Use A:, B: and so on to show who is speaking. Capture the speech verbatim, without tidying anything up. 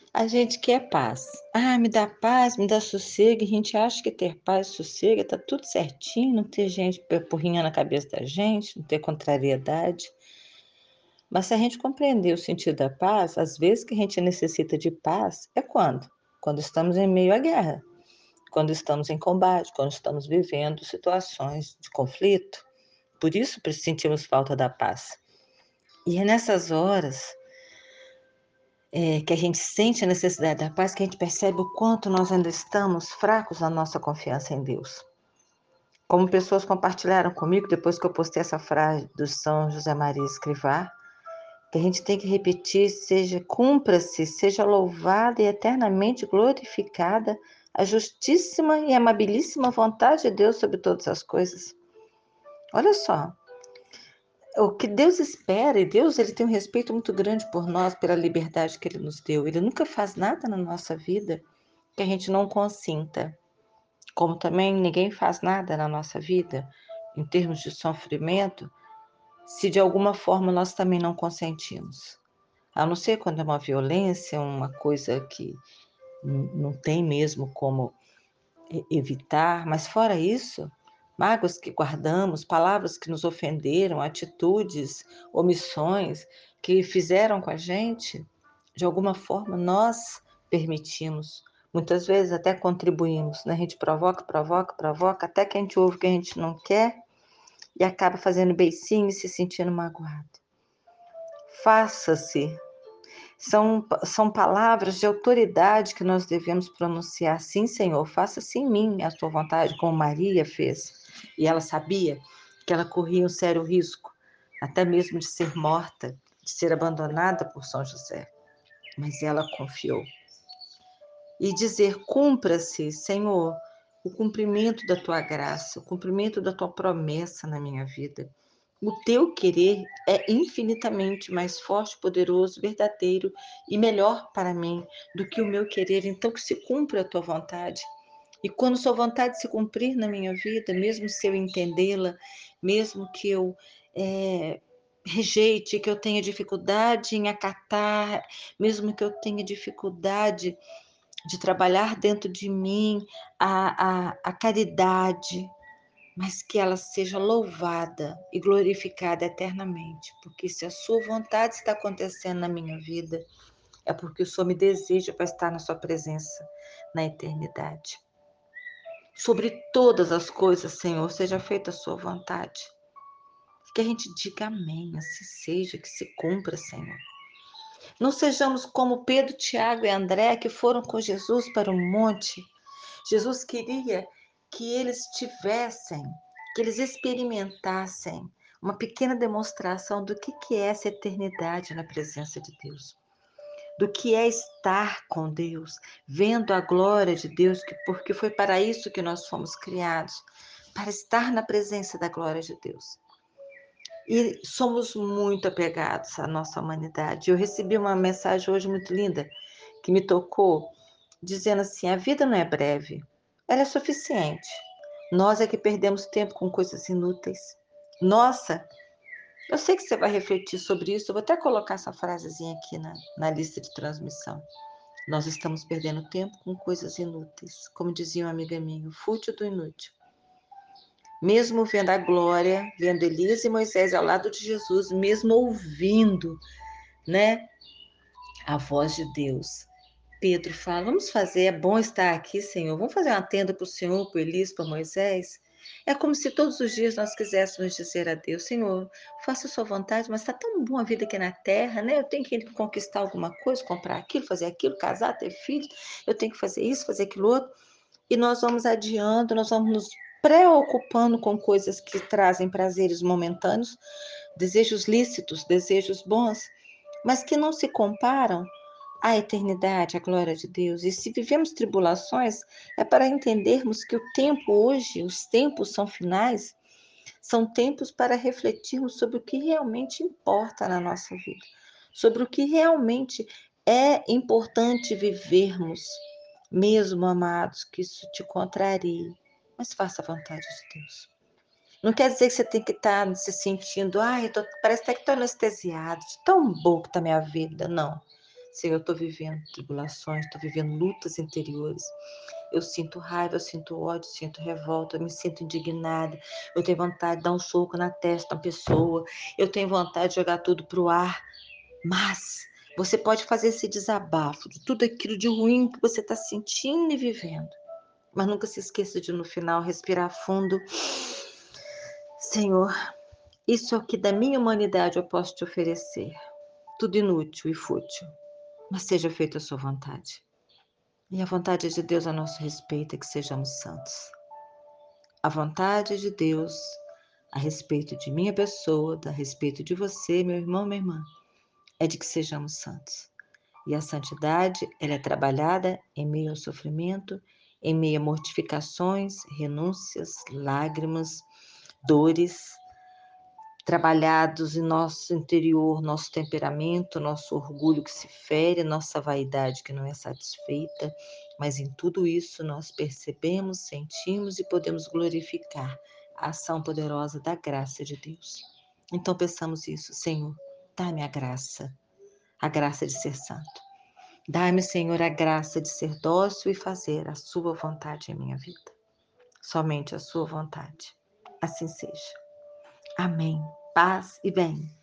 A: A gente quer paz. Ah, me dá paz, me dá sossego. E a gente acha que ter paz e sossego tá tudo certinho, não ter gente porrinha na cabeça da gente, não ter contrariedade. Mas se a gente compreender o sentido da paz, às vezes que a gente necessita de paz é quando? Quando estamos em meio à guerra, quando estamos em combate, quando estamos vivendo situações de conflito. Por isso sentimos falta da paz. E é nessas horas é, que a gente sente a necessidade da paz, que a gente percebe o quanto nós ainda estamos fracos na nossa confiança em Deus. Como pessoas compartilharam comigo, depois que eu postei essa frase do São José Maria Escrivá, que a gente tem que repetir: seja, cumpra-se, seja louvada e eternamente glorificada a justíssima e amabilíssima vontade de Deus sobre todas as coisas. Olha só, o que Deus espera, e Deus ele tem um respeito muito grande por nós, pela liberdade que Ele nos deu. Ele nunca faz nada na nossa vida que a gente não consinta. Como também ninguém faz nada na nossa vida, em termos de sofrimento, se de alguma forma nós também não consentimos. A não ser quando é uma violência, uma coisa que não tem mesmo como evitar, mas fora isso, mágoas que guardamos, palavras que nos ofenderam, atitudes, omissões que fizeram com a gente, de alguma forma nós permitimos, muitas vezes até contribuímos, né? A gente provoca, provoca, provoca, até que a gente ouve o que a gente não quer e acaba fazendo beicinho e se sentindo magoado. Faça-se. São, são palavras de autoridade que nós devemos pronunciar. Sim, Senhor, faça-se em mim a tua vontade, como Maria fez. E ela sabia que ela corria um sério risco, até mesmo de ser morta, de ser abandonada por São José. Mas ela confiou. E dizer: cumpra-se, Senhor, o cumprimento da tua graça, o cumprimento da tua promessa na minha vida. O teu querer é infinitamente mais forte, poderoso, verdadeiro e melhor para mim do que o meu querer. Então que se cumpra a tua vontade. E quando sua vontade se cumprir na minha vida, mesmo se eu entendê-la, mesmo que eu é, rejeite, que eu tenha dificuldade em acatar, mesmo que eu tenha dificuldade de trabalhar dentro de mim a, a, a caridade, mas que ela seja louvada e glorificada eternamente, porque se a sua vontade está acontecendo na minha vida, é porque o Senhor me deseja para estar na sua presença na eternidade. Sobre todas as coisas, Senhor, seja feita a sua vontade. Que a gente diga amém, assim seja, que se cumpra, Senhor. Não sejamos como Pedro, Tiago e André, que foram com Jesus para o monte. Jesus queria que eles tivessem, que eles experimentassem uma pequena demonstração do que, que é essa eternidade na presença de Deus, do que é estar com Deus, vendo a glória de Deus, porque foi para isso que nós fomos criados, para estar na presença da glória de Deus. E somos muito apegados à nossa humanidade. Eu recebi uma mensagem hoje muito linda, que me tocou, dizendo assim: a vida não é breve, ela é suficiente. Nós é que perdemos tempo com coisas inúteis. Nossa, eu sei que você vai refletir sobre isso, eu vou até colocar essa frasezinha aqui na, na lista de transmissão. Nós estamos perdendo tempo com coisas inúteis, como dizia uma amiga minha, o fútil do inútil. Mesmo vendo a glória, vendo Elias e Moisés ao lado de Jesus, mesmo ouvindo, né, a voz de Deus, Pedro fala: vamos fazer, é bom estar aqui, Senhor, vamos fazer uma tenda para o Senhor, para Elias, para Moisés. É como se todos os dias nós quiséssemos dizer a Deus: Senhor, faça a sua vontade, mas está tão bom a vida aqui na terra, né? Eu tenho que conquistar alguma coisa, comprar aquilo, fazer aquilo, casar, ter filhos, eu tenho que fazer isso, fazer aquilo outro. E nós vamos adiando, nós vamos nos preocupando com coisas que trazem prazeres momentâneos, desejos lícitos, desejos bons, mas que não se comparam à eternidade, à glória de Deus. E se vivemos tribulações, é para entendermos que o tempo hoje, os tempos são finais, são tempos para refletirmos sobre o que realmente importa na nossa vida, sobre o que realmente é importante vivermos, mesmo, amados, que isso te contrarie, mas faça a vontade de Deus. Não quer dizer que você tem que estar se sentindo, ai, eu tô, parece até que estou anestesiado, de tão bom que está minha vida. Não. Senhor, eu estou vivendo tribulações, estou vivendo lutas interiores. Eu sinto raiva, eu sinto ódio, sinto revolta, eu me sinto indignada. Eu tenho vontade de dar um soco na testa da pessoa. Eu tenho vontade de jogar tudo para o ar. Mas você pode fazer esse desabafo de tudo aquilo de ruim que você está sentindo e vivendo. Mas nunca se esqueça de, no final, respirar fundo. Senhor, isso é o que da minha humanidade eu posso te oferecer. Tudo inútil e fútil, mas seja feita a sua vontade. E a vontade de Deus a nosso respeito é que sejamos santos. A vontade de Deus a respeito de minha pessoa, a respeito de você, meu irmão, minha irmã, é de que sejamos santos. E a santidade, ela é trabalhada em meio ao sofrimento, em meio a mortificações, renúncias, lágrimas, dores, trabalhados em nosso interior, nosso temperamento, nosso orgulho que se fere, nossa vaidade que não é satisfeita, mas em tudo isso nós percebemos, sentimos e podemos glorificar a ação poderosa da graça de Deus. Então pensamos isso, Senhor, dá-me a graça, a graça de ser santo. Dá-me, Senhor, a graça de ser dócil e fazer a sua vontade em minha vida. Somente a sua vontade. Assim seja. Amém. Paz e bem.